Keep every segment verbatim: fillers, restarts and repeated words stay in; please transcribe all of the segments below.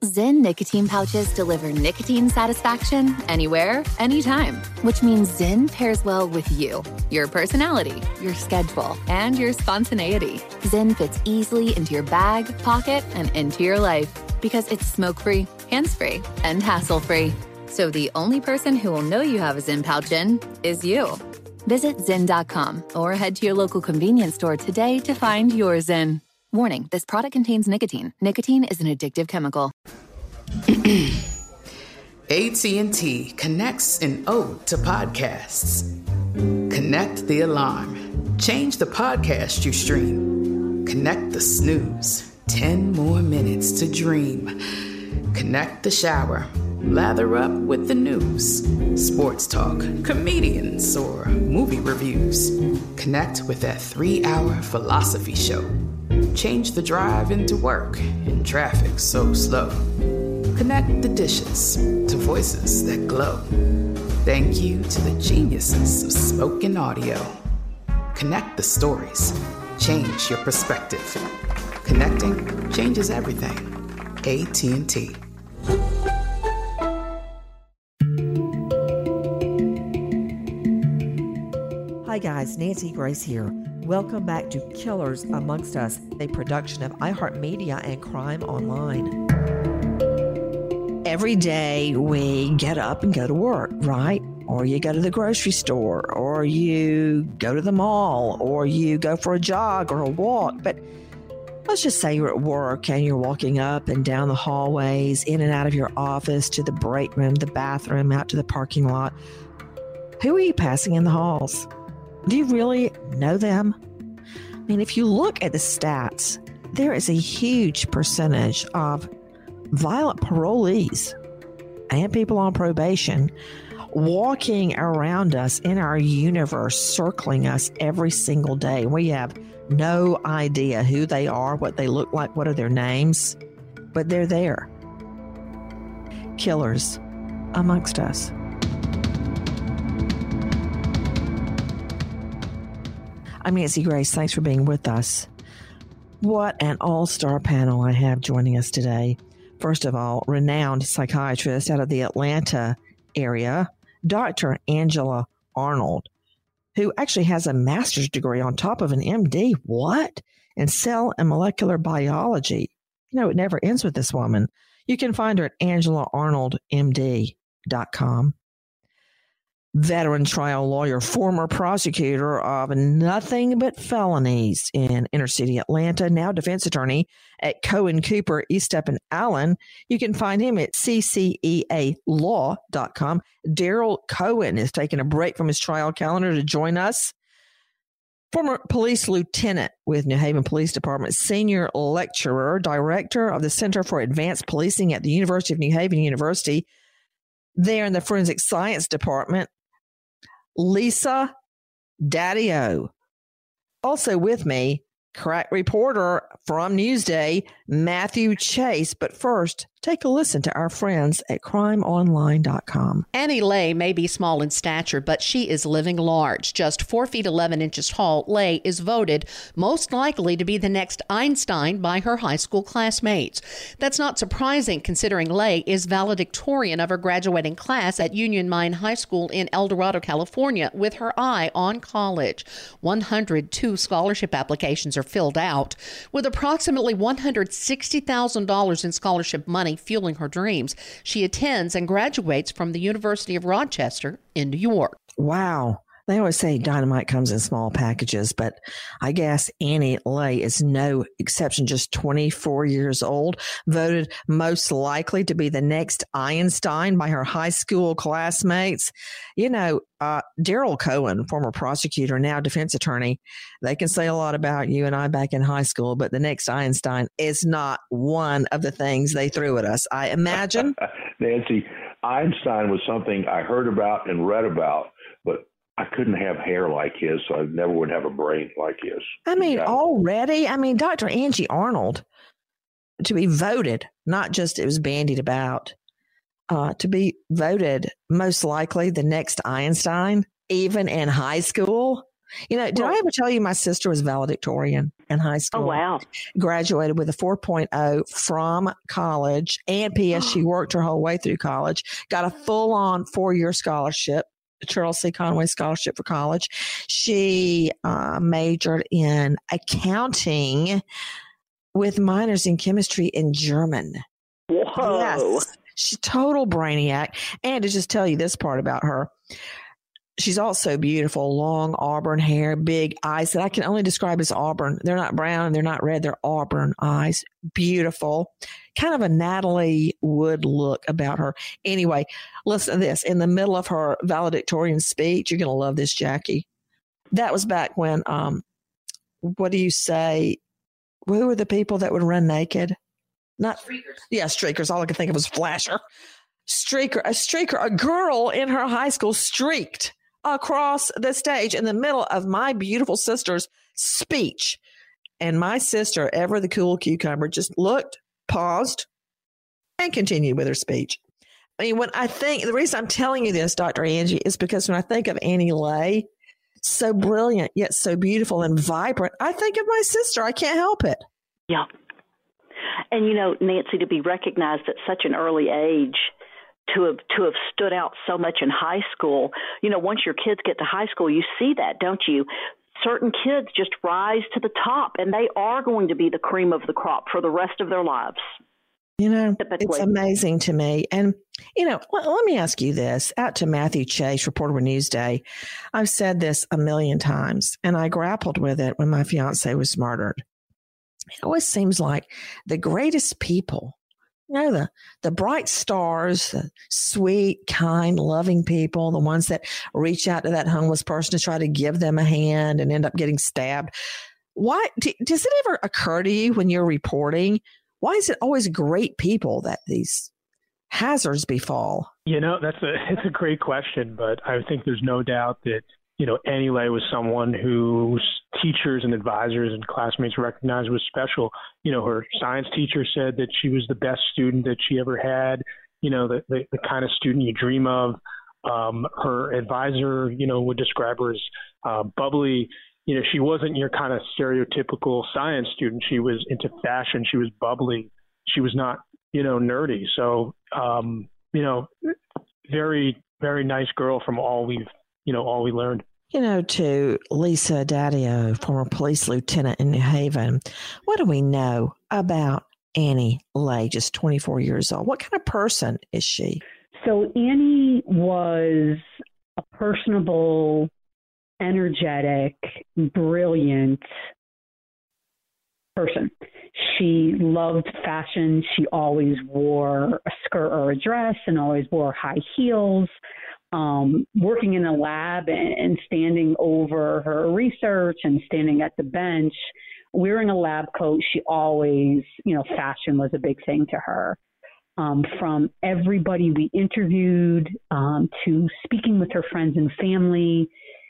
Zyn nicotine pouches deliver nicotine satisfaction anywhere, anytime, which means Zyn pairs well with you, your personality, your schedule, and your spontaneity. Zyn fits easily into your bag, pocket, and into your life because it's smoke-free, hands-free, and hassle-free. So the only person who will know you have a Zyn pouch in is you. Visit Zyn dot com or head to your local convenience store today to find your Zyn. Warning, this product contains nicotine. Nicotine is an addictive chemical. A T and T connects an ode to podcasts. Connect the alarm. Change the podcast you stream. Connect the snooze. Ten more minutes to dream. Connect the shower. Lather up with the news. Sports talk, comedians, or movie reviews. Connect with that three-hour philosophy show. Change the drive into work in traffic so slow. Connect the dishes to voices that glow. Thank you to the geniuses of spoken audio. Connect the stories. Change your perspective. Connecting changes everything. A T and T. Hi guys, Nancy Grace here. Welcome back to Killers Amongst Us, a production of iHeartMedia and Crime Online. Every day we get up and go to work, right? Or you go to the grocery store, or you go to the mall, or you go for a jog or a walk. But let's just say you're at work and you're walking up and down the hallways, in and out of your office, to the break room, the bathroom, out to the parking lot. Who are you passing in the halls? Do you really know them? I mean, if you look at the stats, there is a huge percentage of violent parolees and people on probation walking around us in our universe, circling us every single day. We have no idea who they are, what they look like, what are their names, but they're there. Killers amongst us. I'm Nancy Grace. Thanks for being with us. What an all-star panel I have joining us today. First of all, renowned psychiatrist out of the Atlanta area, Doctor Angela Arnold, who actually has a master's degree on top of an M D. What? In cell and molecular biology. You know, it never ends with this woman. You can find her at angela arnold m d dot com. Veteran trial lawyer, former prosecutor of nothing but felonies in inner city Atlanta, now defense attorney at Cohen Cooper, Estep and Allen. You can find him at c c e a law dot com. Daryl Cohen is taking a break from his trial calendar to join us. Former police lieutenant with New Haven Police Department, senior lecturer, director of the Center for Advanced Policing at the University of New Haven University, there in the Forensic Science Department, Lisa Daddio. Also with me, crack reporter from Newsday, Matthew Chase. But first, take a listen to our friends at crime online dot com. Annie Lay may be small in stature, but she is living large. Just four feet eleven inches tall, Lay is voted most likely to be the next Einstein by her high school classmates. That's not surprising considering Lay is valedictorian of her graduating class at Union Mine High School in El Dorado, California, with her eye on college. one hundred two scholarship applications are filled out, with approximately one hundred sixty thousand dollars in scholarship money fueling her dreams. She attends and graduates from the University of Rochester in New York. Wow. They always say dynamite comes in small packages, but I guess Annie Lay is no exception. Just twenty-four years old, voted most likely to be the next Einstein by her high school classmates. You know, uh, Daryl Cohen, former prosecutor, now defense attorney, they can say a lot about you and I back in high school, but the next Einstein is not one of the things they threw at us, I imagine. Nancy, Einstein was something I heard about and read about, but I couldn't have hair like his, so I never would have a brain like his. I mean, yeah. already, I mean, Doctor Angie Arnold, to be voted, not just it was bandied about, uh, to be voted most likely the next Einstein, even in high school. You know, did Well, I ever tell you my sister was valedictorian in high school? Oh, wow. Graduated with a four point oh from college. And P S she worked her whole way through college. Got a full-on four-year scholarship, Charles C. Conway Scholarship for college. She uh, majored in accounting with minors in chemistry and German. Whoa. Yes. She's total brainiac. And to just tell you this part about her, she's also beautiful, long auburn hair, big eyes that I can only describe as auburn. They're not brown and they're not red. They're auburn eyes. Beautiful. Kind of a Natalie Wood look about her. Anyway, listen to this. In the middle of her valedictorian speech, you're going to love this, Jackie. That was back when, um, what do you say? Who were the people that would run naked? Not streakers. Yeah, streakers. All I could think of was flasher. Streaker, a streaker, a girl in her high school streaked across the stage in the middle of my beautiful sister's speech. And my sister, ever the cool cucumber, just looked, paused, and continued with her speech. I mean, when I think, the reason I'm telling you this, Doctor Angie, is because when I think of Annie Lay, so brilliant, yet so beautiful and vibrant, I think of my sister. I can't help it. Yeah. And, you know, Nancy, to be recognized at such an early age, to have to have stood out so much in high school, you know, once your kids get to high school, you see that, don't you? Certain kids just rise to the top, and they are going to be the cream of the crop for the rest of their lives. You know, typically. It's amazing to me. And, you know, let, let me ask you this. Out to Matthew Chase, reporter with Newsday. I've said this a million times, and I grappled with it when my fiance was murdered. It always seems like the greatest people, you know, the, the bright stars, the sweet, kind, loving people, the ones that reach out to that homeless person to try to give them a hand and end up getting stabbed. Why do, does it ever occur to you when you're reporting, why is it always great people that these hazards befall? You know, that's a it's a great question, but I think there's no doubt that, you know, Annie Lay was someone whose teachers and advisors and classmates recognized was special. You know, her science teacher said that she was the best student that she ever had, you know, the, the, the kind of student you dream of. Um, her advisor, you know, would describe her as uh, bubbly. You know, she wasn't your kind of stereotypical science student. She was into fashion. She was bubbly. She was not, you know, nerdy. So, um, you know, very, very nice girl from all we've, you know, all we learned. You know, to Lisa Daddio, former police lieutenant in New Haven, what do we know about Annie Lay, just twenty-four years old? What kind of person is she? So Annie was a personable, energetic, brilliant person. She loved fashion. She always wore a skirt or a dress and always wore high heels. Um, working in a lab and, and standing over her research and standing at the bench, wearing a lab coat, she always, you know, fashion was a big thing to her. Um, from everybody we interviewed, um, to speaking with her friends and family,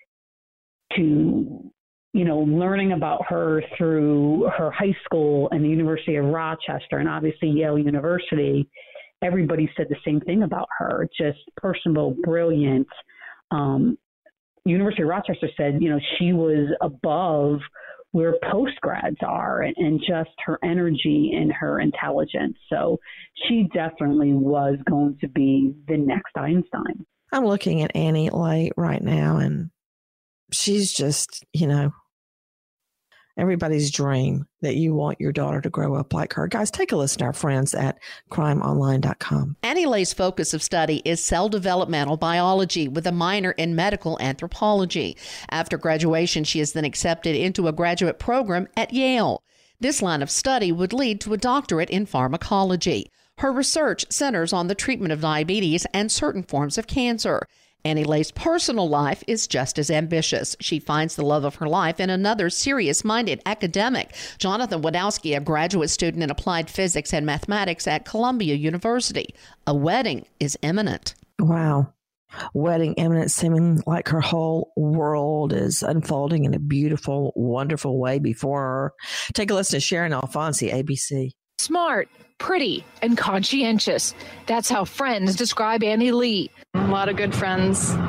to, you know, learning about her through her high school and the University of Rochester and obviously Yale University, everybody said the same thing about her, just personable, brilliant. Um, University of Rochester said, you know, she was above where postgrads are and, and just her energy and her intelligence. So she definitely was going to be the next Einstein. I'm looking at Annie Lay right now, and she's just, you know, everybody's dream that you want your daughter to grow up like her. Guys, take a listen to our friends at crime online dot com. Annie Lay's focus of study is cell developmental biology with a minor in medical anthropology. After graduation, she is then accepted into a graduate program at Yale. This line of study would lead to a doctorate in pharmacology. Her research centers on the treatment of diabetes and certain forms of cancer. Annie Lay's personal life is just as ambitious. She finds the love of her life in another serious-minded academic, Jonathan Wadowski, a graduate student in applied physics and mathematics at Columbia University. A wedding is imminent. Wow. Wedding imminent, seeming like her whole world is unfolding in a beautiful, wonderful way before her. Take a listen to Sharon Alfonsi, A B C. Smart, pretty, and conscientious. That's how friends describe Annie Lee. A lot of good friends, a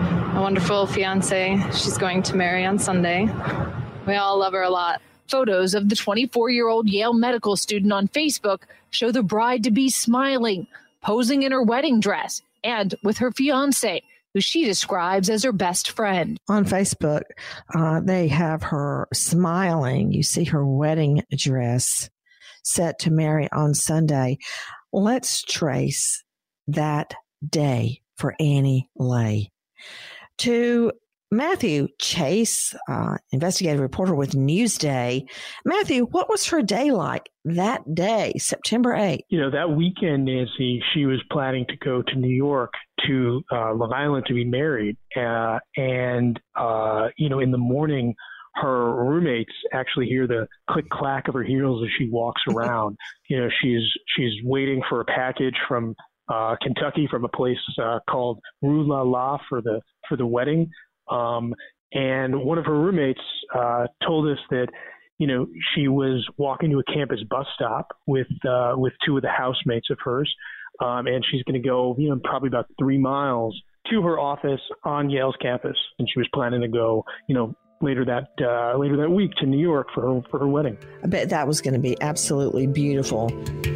wonderful fiance she's going to marry on Sunday. We all love her a lot. Photos of the twenty-four-year-old Yale medical student on Facebook show the bride-to-be smiling, posing in her wedding dress, and with her fiance, who she describes as her best friend. On Facebook, uh, they have her smiling. You see her wedding dress set to marry on Sunday. Let's trace that day for Annie Lay to Matthew Chase, uh, investigative reporter with Newsday. Matthew, what was her day like that day, September eighth? You know, that weekend, Nancy, she was planning to go to New York to uh, Long Island to be married. Uh, and, uh, you know, in the morning, her roommates actually hear the click clack of her heels as she walks around. You know, she's she's waiting for a package from uh, Kentucky from a place uh, called Rue La La for the for the wedding. Um, and one of her roommates uh, told us that, you know, she was walking to a campus bus stop with uh, with two of the housemates of hers, um, and she's going to go, you know, probably about three miles to her office on Yale's campus, and she was planning to go, you know, later that uh, later that week to New York for her for her wedding. I bet that was going to be absolutely beautiful.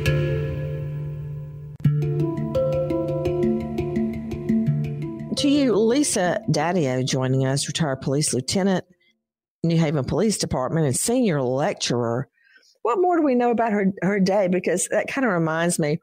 To you, Lisa Daddio, joining us, retired police lieutenant, New Haven Police Department, and senior lecturer. What more do we know about her her day? Because that kind of reminds me,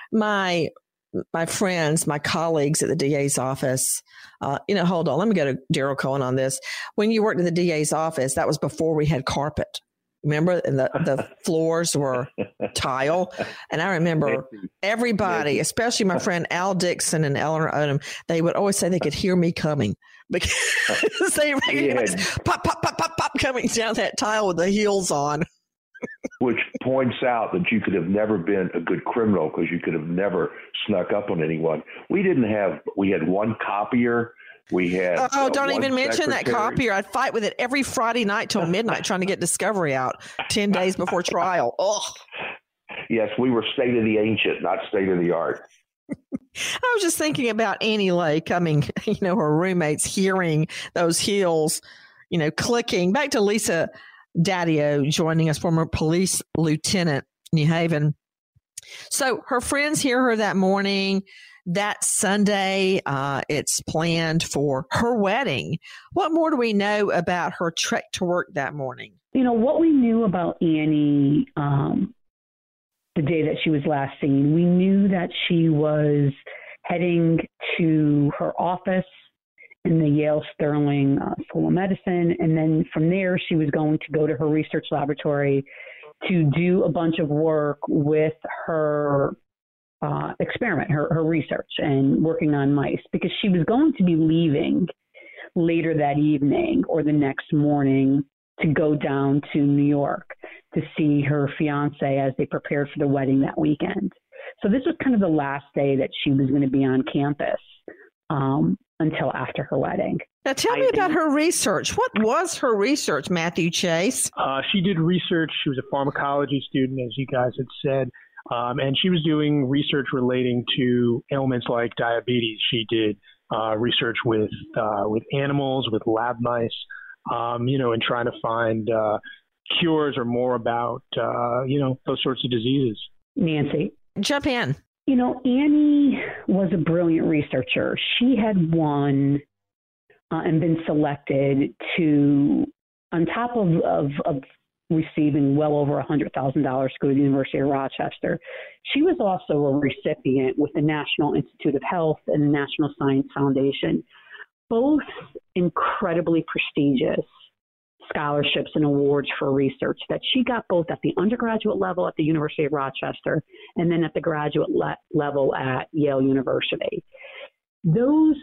my my friends, my colleagues at the D A's office. Uh, you know, hold on, let me go to Daryl Cohen on this. When you worked at the D A's office, that was before we had carpet. Remember, and the, the floors were tile. And I remember everybody, especially my friend Al Dixon and Eleanor Odom, they would always say they could hear me coming because they recognized pop, pop, pop, pop, pop coming down that tile with the heels on. Which points out that you could have never been a good criminal because you could have never snuck up on anyone. We didn't have, we had one copier. We had. Oh, uh, don't even mention secretary. that copier. I'd fight with it every Friday night till midnight trying to get Discovery out ten days before trial. Oh. Yes, we were state of the ancient, not state of the art. I was just thinking about Annie Lay coming, you know, her roommates hearing those heels, you know, clicking. Back to Lisa Daddio joining us, former police lieutenant, New Haven. So her friends hear her that morning. That Sunday, uh, it's planned for her wedding. What more do we know about her trek to work that morning? You know, what we knew about Annie um, the day that she was last seen, we knew that she was heading to her office in the Yale Sterling uh, School of Medicine. And then from there, she was going to go to her research laboratory to do a bunch of work with her Uh, experiment, her, her research and working on mice, because she was going to be leaving later that evening or the next morning to go down to New York to see her fiance as they prepared for the wedding that weekend. So this was kind of the last day that she was going to be on campus um, until after her wedding. Now tell I me about think- her research. What was her research, Matthew Chase? Uh, she did research. She was a pharmacology student, as you guys had said. Um, and she was doing research relating to ailments like diabetes. She did uh, research with uh, with animals, with lab mice, um, you know, and trying to find uh, cures or more about, uh, you know, those sorts of diseases. Nancy. Jump in. You know, Annie was a brilliant researcher. She had won uh, and been selected to, on top of, of, of receiving well over one hundred thousand dollars to go to the University of Rochester. She was also a recipient with the National Institute of Health and the National Science Foundation, both incredibly prestigious scholarships and awards for research that she got both at the undergraduate level at the University of Rochester and then at the graduate le- level at Yale University. Those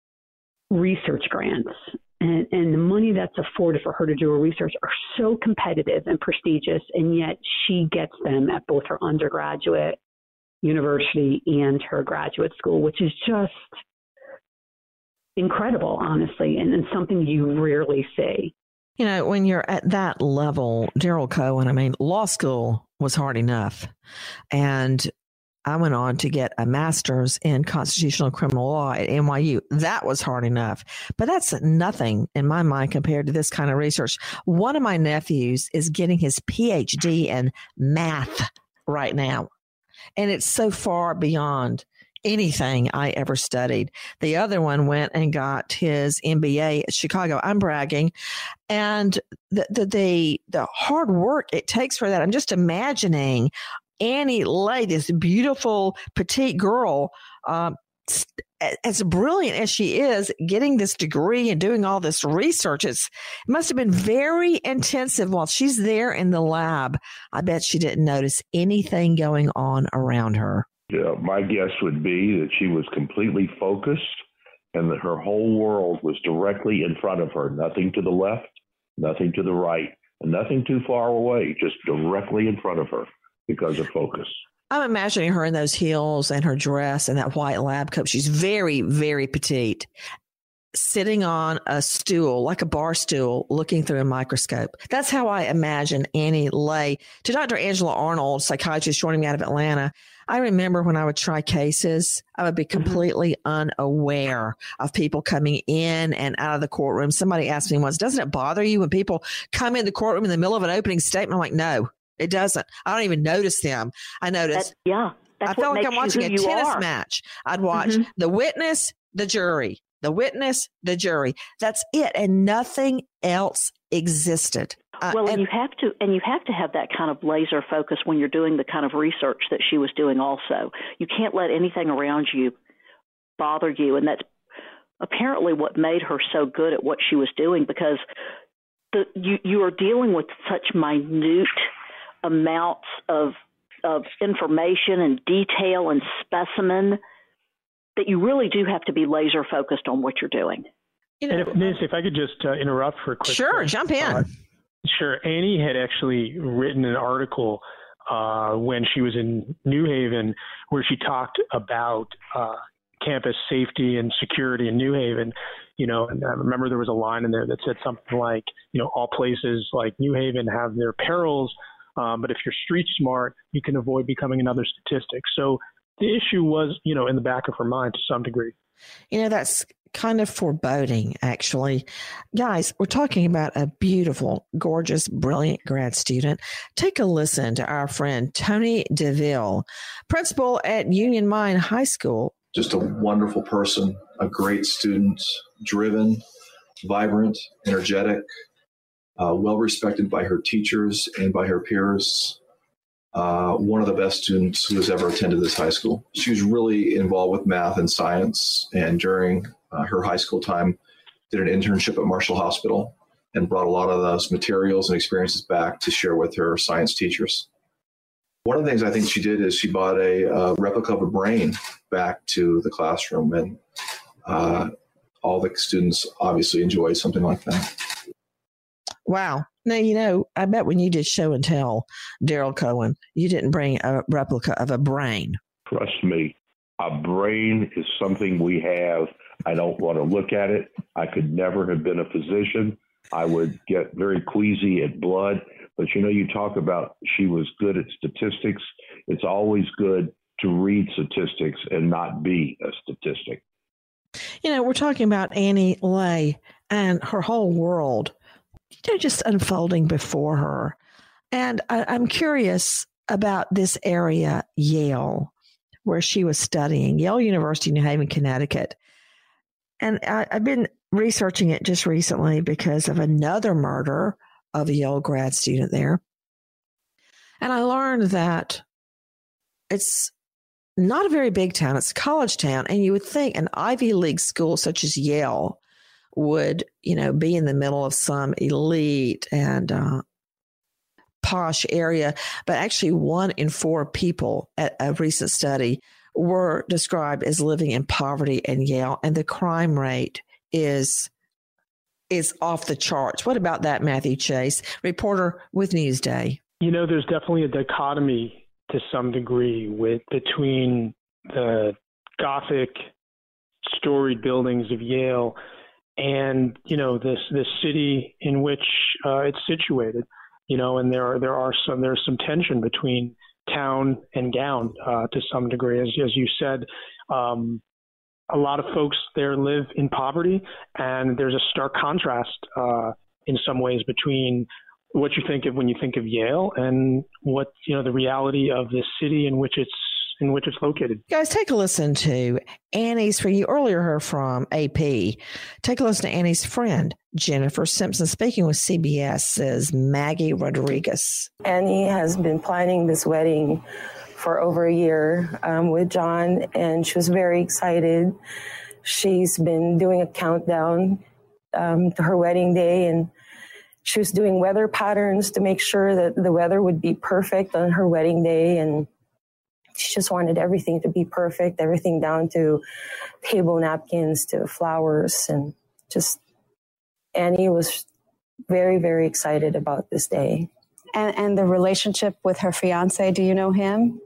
research grants And, and the money that's afforded for her to do her research are so competitive and prestigious, and yet she gets them at both her undergraduate university and her graduate school, which is just incredible, honestly, and, and something you rarely see. You know, when you're at that level, Daryl Cohen, I mean, law school was hard enough. And I went on to get a master's in constitutional criminal law at N Y U. That was hard enough, but that's nothing in my mind compared to this kind of research. One of my nephews is getting his P H D in math right now, and it's so far beyond anything I ever studied. The other one went and got his M B A at Chicago. I'm bragging. And the, the, the, the hard work it takes for that. I'm just imagining Annie Lay, this beautiful petite girl, um, as brilliant as she is, getting this degree and doing all this research. It's, it must have been very intensive while she's there in the lab. I bet she didn't notice anything going on around her. Yeah, my guess would be that she was completely focused and that her whole world was directly in front of her, nothing to the left, nothing to the right, and nothing too far away, just directly in front of her because of focus. I'm imagining her in those heels and her dress and that white lab coat. She's very, very petite, sitting on a stool, like a bar stool, looking through a microscope. That's how I imagine Annie Lay. To Doctor Angela Arnold, psychiatrist joining me out of Atlanta, I remember when I would try cases, I would be completely unaware of people coming in and out of the courtroom. Somebody asked me once, doesn't it bother you when people come in the courtroom in the middle of an opening statement? I'm like, no, it doesn't. I don't even notice them. I notice. That's, yeah. That's I feel like I'm watching a tennis are. match. I'd watch mm-hmm. the witness, the jury, the witness, the jury. That's it. And nothing else existed. Uh, well, and, and you have to, and you have to have that kind of laser focus when you're doing the kind of research that she was doing also. You can't let anything around you bother you. And that's apparently what made her so good at what she was doing, because the, you, you are dealing with such minute amounts of, of information and detail and specimen that you really do have to be laser focused on what you're doing. You know, and if, Miz, if I could just uh, interrupt for a quick Sure, second. jump in. Uh, sure. Annie had actually written an article uh, when she was in New Haven where she talked about uh, campus safety and security in New Haven. You know, and I remember there was a line in there that said something like, you know, all places like New Haven have their perils, um, but if you're street smart, you can avoid becoming another statistic. So the issue was, you know, in the back of her mind to some degree. You know, that's kind of foreboding, actually. Guys, we're talking about a beautiful, gorgeous, brilliant grad student. Take a listen to our friend Tony DeVille, principal at Union Mine High School. Just a wonderful person, a great student, driven, vibrant, energetic, uh, well respected by her teachers and by her peers. Uh, one of the best students who has ever attended this high school. She was really involved with math and science, and during uh, her high school time, did an internship at Marshall Hospital and brought a lot of those materials and experiences back to share with her science teachers. One of the things I think she did is she bought a uh, replica of a brain back to the classroom, and uh, all the students obviously enjoy something like that. Wow. Now, you know, I bet when you did show and tell, Daryl Cohen, you didn't bring a replica of a brain. Trust me, a brain is something we have. I don't want to look at it. I could never have been a physician. I would get very queasy at blood. But, you know, you talk about she was good at statistics. It's always good to read statistics and not be a statistic. You know, we're talking about Annie Lay and her whole world, you know, just unfolding before her. And I, I'm curious about this area, Yale, where she was studying, Yale University, New Haven, Connecticut. And I, I've been researching it just recently because of another murder of a Yale grad student there. And I learned that it's not a very big town. It's a college town. And you would think an Ivy League school such as Yale would, you know, be in the middle of some elite and uh, posh area. But actually one in four people at a recent study were described as living in poverty in Yale. And the crime rate is is off the charts. What about that, Matthew Chase, reporter with Newsday? You know, there's definitely a dichotomy to some degree with between the Gothic storied buildings of Yale and, you know, this this city in which uh, it's situated. You know, and there are there are some there's some tension between town and gown uh, to some degree. As, as you said, um, a lot of folks there live in poverty, and there's a stark contrast uh, in some ways between what you think of when you think of Yale and what, you know, the reality of the city in which it's in which it's located. Guys, take a listen to Annie's friend. You earlier heard from A P. Take a listen to Annie's friend, Jennifer Simpson, speaking with C B S's Maggie Rodriguez. Annie has been planning this wedding for over a year um, with John, and she was very excited. She's been doing a countdown um, to her wedding day, and she was doing weather patterns to make sure that the weather would be perfect on her wedding day, and she just wanted everything to be perfect, everything down to table napkins to flowers. And just Annie was very, very excited about this day. And, and the relationship with her fiance, do you know him?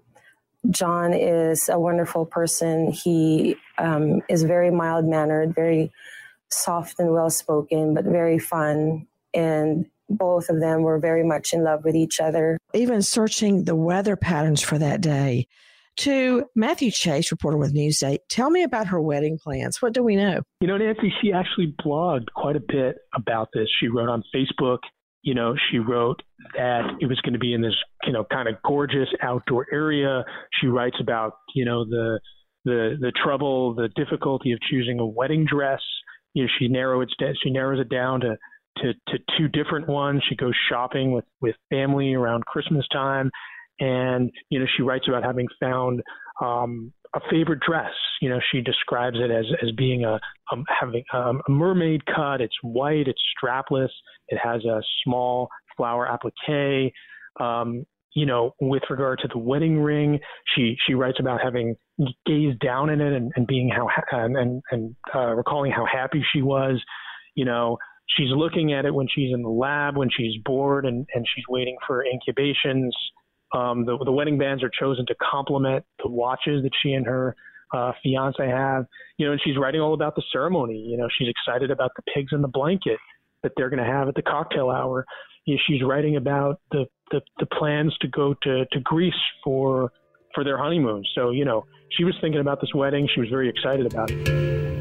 John is a wonderful person. He um, is very mild-mannered, very soft and well-spoken, but very fun. And both of them were very much in love with each other. Even searching the weather patterns for that day. To Matthew Chase, reporter with Newsday, tell me about her wedding plans. What do we know? You know, Nancy, she actually blogged quite a bit about this. She wrote on Facebook, you know, she wrote that it was going to be in this, you know, kind of gorgeous outdoor area. She writes about, you know, the the the trouble, the difficulty of choosing a wedding dress. You know, she narrows it, she narrows it down to To, to two different ones. She goes shopping with, with family around Christmas time. And, you know, she writes about having found um, a favorite dress. You know, she describes it as, as being a, um, having um, a mermaid cut. It's white, it's strapless. It has a small flower applique. Um, you know, with regard to the wedding ring, she, she writes about having gazed down in it and, and being how, and, and, and uh, recalling how happy she was, you know. She's looking at it when she's in the lab, when she's bored and, and she's waiting for incubations. Um, the, the wedding bands are chosen to complement the watches that she and her uh, fiance have. You know, and she's writing all about the ceremony. You know, she's excited about the pigs in the blanket that they're going to have at the cocktail hour. You know, she's writing about the, the, the plans to go to, to Greece for for their honeymoon. So, you know, she was thinking about this wedding. She was very excited about it.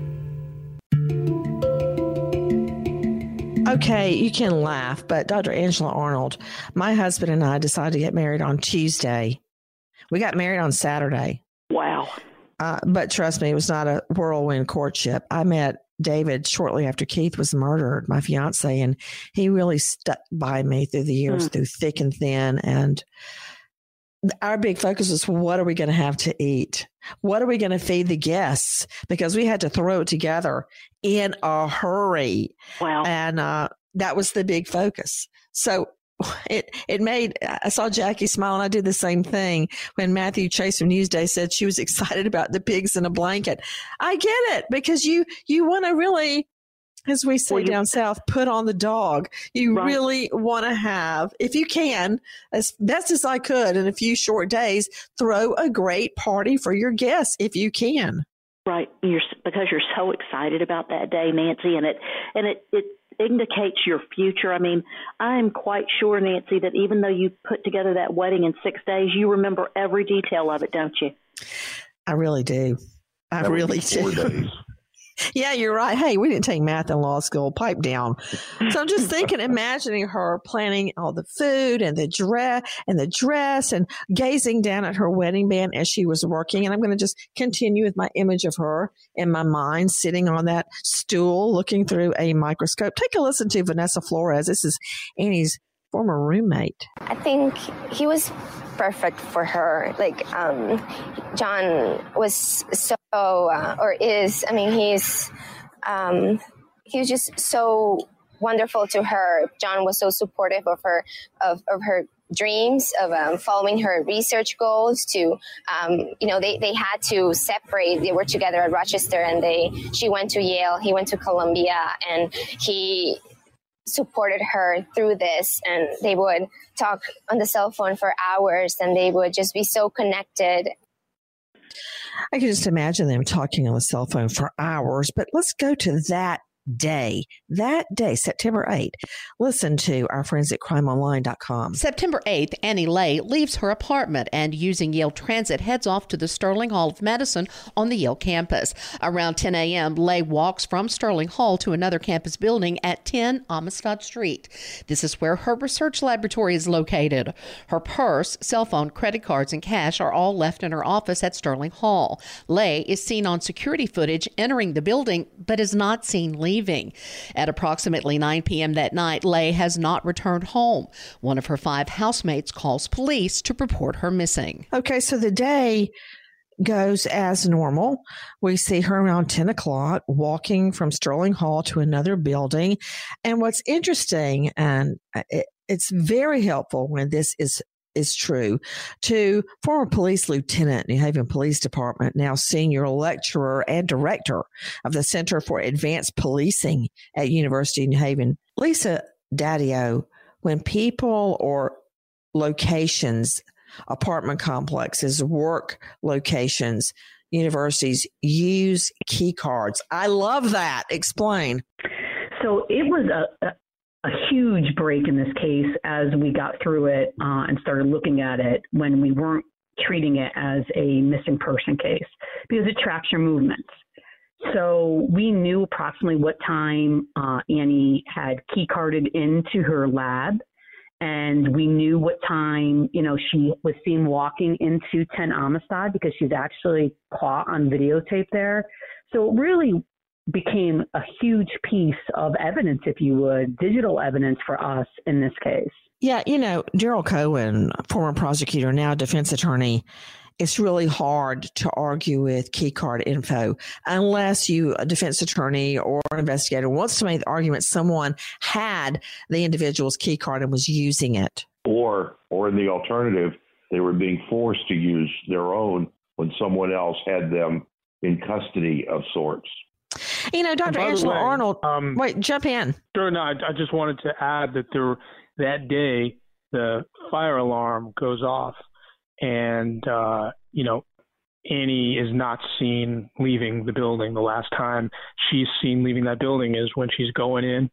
Okay, you can laugh, but Doctor Angela Arnold, my husband and I decided to get married on Tuesday. We got married on Saturday. Wow. Uh, but trust me, it was not a whirlwind courtship. I met David shortly after Keith was murdered, my fiance, and he really stuck by me through the years, mm. through thick and thin. And our big focus was, what are we going to have to eat? What are we going to feed the guests? Because we had to throw it together in a hurry. Wow. And uh, that was the big focus. So it it made, I saw Jackie smile, and I did the same thing when Matthew Chase from Newsday said she was excited about the pigs in a blanket. I get it, because you, you want to really, as we say well, you, down south, put on the dog. You right. really want to have, if you can, as best as I could in a few short days, throw a great party for your guests if you can. Right, you're because you're so excited about that day, Nancy, and it and it, it indicates your future. I mean, I am quite sure, Nancy, that even though you put together that wedding in six days, you remember every detail of it, don't you? I really do. I that really do. Yeah, you're right. Hey, we didn't take math in law school. Pipe down. So I'm just thinking, imagining her planning all the food and the dress and the dress and gazing down at her wedding band as she was working. And I'm going to just continue with my image of her in my mind, sitting on that stool, looking through a microscope. Take a listen to Vanessa Flores. This is Annie's former roommate. I think he was perfect for her. Like, um, John was so, uh, or is, I mean, he's, um, he was just so wonderful to her. John was so supportive of her, of, of her dreams, of um, following her research goals to, um, you know, they, they had to separate. They were together at Rochester, and they, she went to Yale, he went to Columbia, and he supported her through this, and they would talk on the cell phone for hours, and they would just be so connected. I can just imagine them talking on the cell phone for hours, but let's go to that day, that day, September eighth. Listen to our friends at crime online dot com. September eighth, Annie Lay leaves her apartment and using Yale Transit heads off to the Sterling Hall of Medicine on the Yale campus. Around ten a.m., Lay walks from Sterling Hall to another campus building at ten Amistad Street. This is where her research laboratory is located. Her purse, cell phone, credit cards, and cash are all left in her office at Sterling Hall. Lay is seen on security footage entering the building, but is not seen leaving. Leaving. At approximately nine p.m. that night, Lay has not returned home. One of her five housemates calls police to report her missing. Okay, so the day goes as normal. We see her around ten o'clock walking from Sterling Hall to another building. And what's interesting, and it, it's very helpful when this is is true, to former police lieutenant, New Haven Police Department, now senior lecturer and director of the Center for Advanced Policing at University of New Haven, Lisa Daddio. When people or locations, apartment complexes, work locations, universities use key cards. I love that. Explain. So it was a, a a huge break in this case as we got through it uh, and started looking at it when we weren't treating it as a missing person case because it tracks your movements. So we knew approximately what time uh, Annie had key carded into her lab, and we knew what time, you know, she was seen walking into ten Amistad because she's actually caught on videotape there. So it really became a huge piece of evidence, if you would, digital evidence for us in this case. Yeah, you know, Daryl Cohen, former prosecutor, now defense attorney, it's really hard to argue with key card info unless you, a defense attorney or an investigator, wants to make the argument someone had the individual's key card and was using it. Or, or in the alternative, they were being forced to use their own when someone else had them in custody of sorts. You know, Doctor Angela way, Arnold, um, wait, jump in. Sure, no, I, I just wanted to add that there, that day, the fire alarm goes off and, uh, you know, Annie is not seen leaving the building. The last time she's seen leaving that building is when she's going in,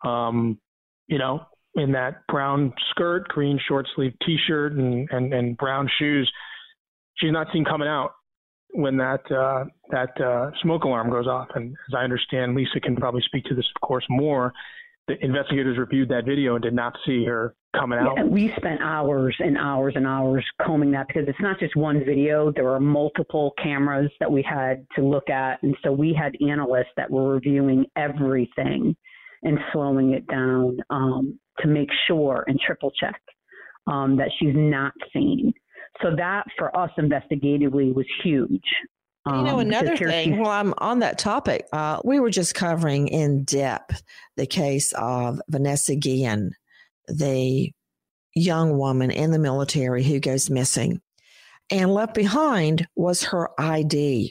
um, you know, in that brown skirt, green short sleeve T-shirt and, and, and brown shoes. She's not seen coming out when that uh, that uh, smoke alarm goes off. And as I understand, Lisa can probably speak to this, of course, more. The investigators reviewed that video and did not see her coming out. Yeah, we spent hours and hours and hours combing that because it's not just one video. There were multiple cameras that we had to look at. And so we had analysts that were reviewing everything and slowing it down um, to make sure and triple check um, that she's not seen. So that for us investigatively was huge. You know, another thing, while I'm on that topic, uh, we were just covering in depth the case of Vanessa Guillen, the young woman in the military who goes missing. And left behind was her I D.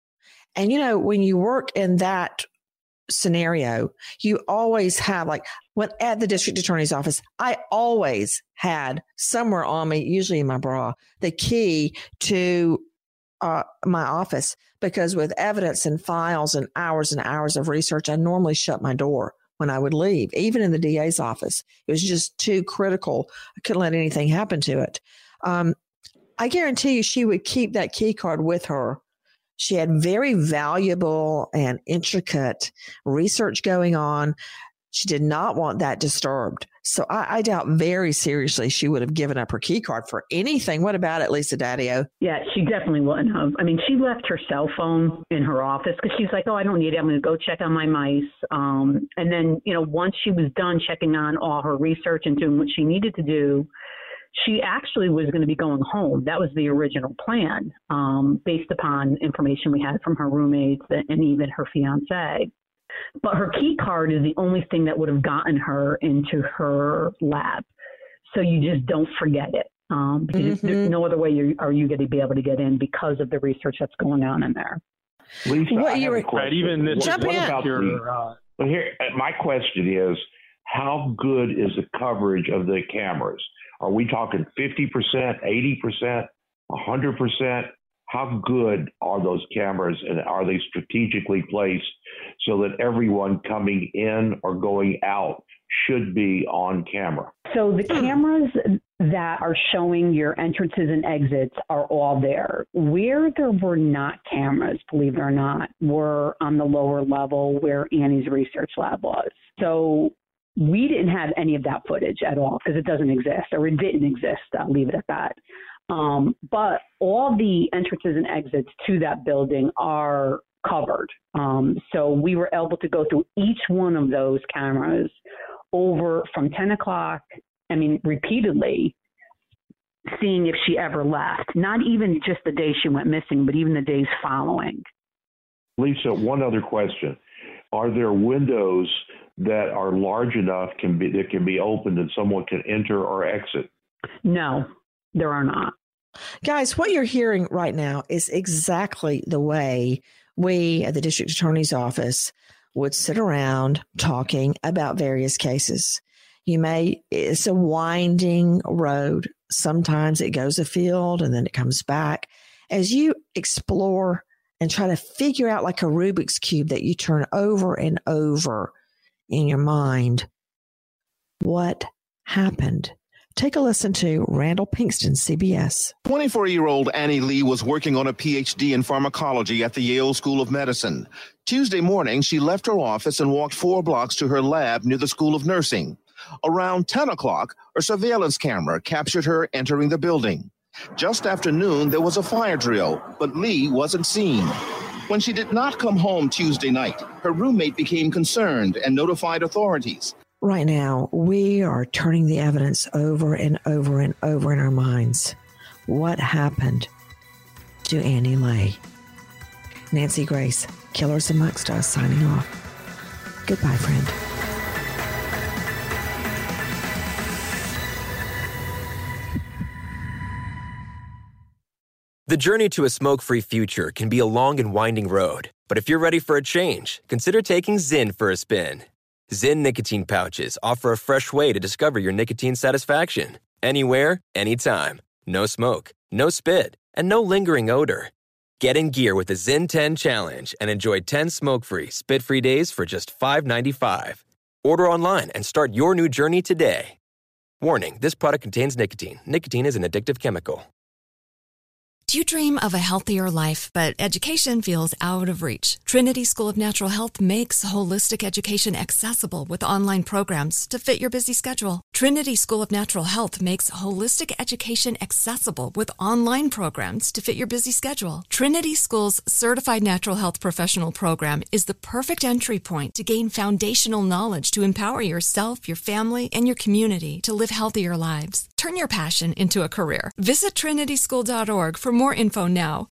And, you know, when you work in that scenario, you always have, like, when at the district attorney's office, I always had somewhere on me, usually in my bra, the key to uh, my office, because with evidence and files and hours and hours of research, I normally shut my door when I would leave, even in the D A's office. It was just too critical. I couldn't let anything happen to it. Um, I guarantee you she would keep that key card with her. She had very valuable and intricate research going on. She did not want that disturbed. So I, I doubt very seriously she would have given up her key card for anything. What about it, Lisa Daddio? Yeah, she definitely wouldn't have. I mean, she left her cell phone in her office because she's like, oh, I don't need it. I'm going to go check on my mice. Um, and then, you know, once she was done checking on all her research and doing what she needed to do, she actually was going to be going home. That was the original plan, um, based upon information we had from her roommates and even her fiance. But her key card is the only thing that would have gotten her into her lab. So you just don't forget it. Um, because mm-hmm. there's no other way you, are you going to be able to get in because of the research that's going on in there. Lisa, what I you have a question. Even this, Jump what in. About your, the, uh, well, here, my question is, how good is the coverage of the cameras? Are we talking fifty percent, eighty percent, one hundred percent? how good are those cameras, and are they strategically placed so that everyone coming in or going out should be on camera? So the cameras that are showing your entrances and exits are all there. Where there were not cameras, believe it or not, were on the lower level where Annie's research lab was. So we didn't have any of that footage at all because it doesn't exist, or it didn't exist. I'll leave it at that. Um, but all the entrances and exits to that building are covered. Um, so we were able to go through each one of those cameras over from ten o'clock, I mean, repeatedly, seeing if she ever left. Not even just the day she went missing, but even the days following. Lisa, one other question. Are there windows that are large enough can be that can be opened and someone can enter or exit? No, there are not. Guys, what you're hearing right now is exactly the way we at the district attorney's office would sit around talking about various cases. You may, it's a winding road. Sometimes it goes afield and then it comes back. As you explore and try to figure out, like a Rubik's Cube that you turn over and over in your mind, what happened? Take a listen to Randall Pinkston, C B S. twenty-four-year-old Annie Lee was working on a P H D in pharmacology at the Yale School of Medicine. Tuesday morning, she left her office and walked four blocks to her lab near the School of Nursing. Around ten o'clock, a surveillance camera captured her entering the building. Just after noon, there was a fire drill, but Lee wasn't seen. When she did not come home Tuesday night, her roommate became concerned and notified authorities. Right now, we are turning the evidence over and over and over in our minds. What happened to Annie Lay? Nancy Grace, Killers Amongst Us, signing off. Goodbye, friend. The journey to a smoke-free future can be a long and winding road. But if you're ready for a change, consider taking Zyn for a spin. Zyn nicotine pouches offer a fresh way to discover your nicotine satisfaction. Anywhere, anytime. No smoke, no spit, and no lingering odor. Get in gear with the Zyn ten Challenge and enjoy ten smoke-free, spit-free days for just five dollars and ninety-five cents. Order online and start your new journey today. Warning, this product contains nicotine. Nicotine is an addictive chemical. Do you dream of a healthier life, but education feels out of reach? Trinity School of Natural Health makes holistic education accessible with online programs to fit your busy schedule. Trinity School of Natural Health makes holistic education accessible with online programs to fit your busy schedule. Trinity School's Certified Natural Health Professional Program is the perfect entry point to gain foundational knowledge to empower yourself, your family, and your community to live healthier lives. Turn your passion into a career. Visit trinity school dot org for more info now.